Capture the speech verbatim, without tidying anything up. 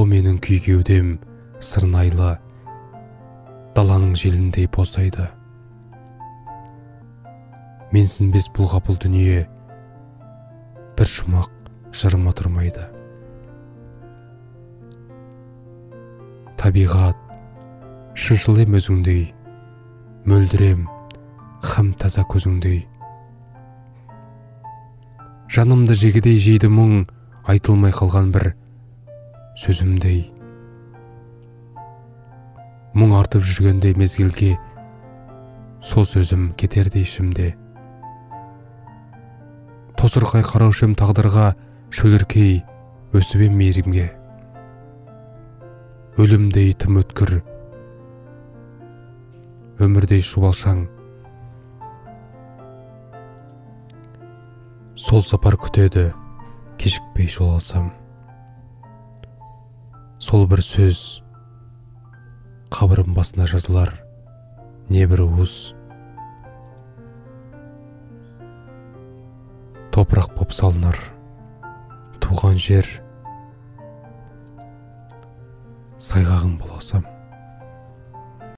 о менің күйгеудем сырнайлы, даланың желіндей боздайды. Менсінбес бұл ғапыл дүние, бір шумақ жырыма тұрмайды. Табиғат шыншыл ем өзіңдей, мөлдірем хым таза көзіңдей. Жанымды жегідей жейді мұң, айтылмай қалған бір сөзімдей. Мұң артып жүргендей мезгілге, сол сөзім кетердей ішімде. Тосырқай қараушым тағдырға, шөліркей өсіп ем мейірімге. Өлімдей тым өткір, өмірдей шуалшаң. Сол сапар күтеді, кешікпей жол алсам. Сол бір сөз, қабірім басына жазылар, не бір уыз. Топырақ боп салынар, туған жер, сайғағым боласам.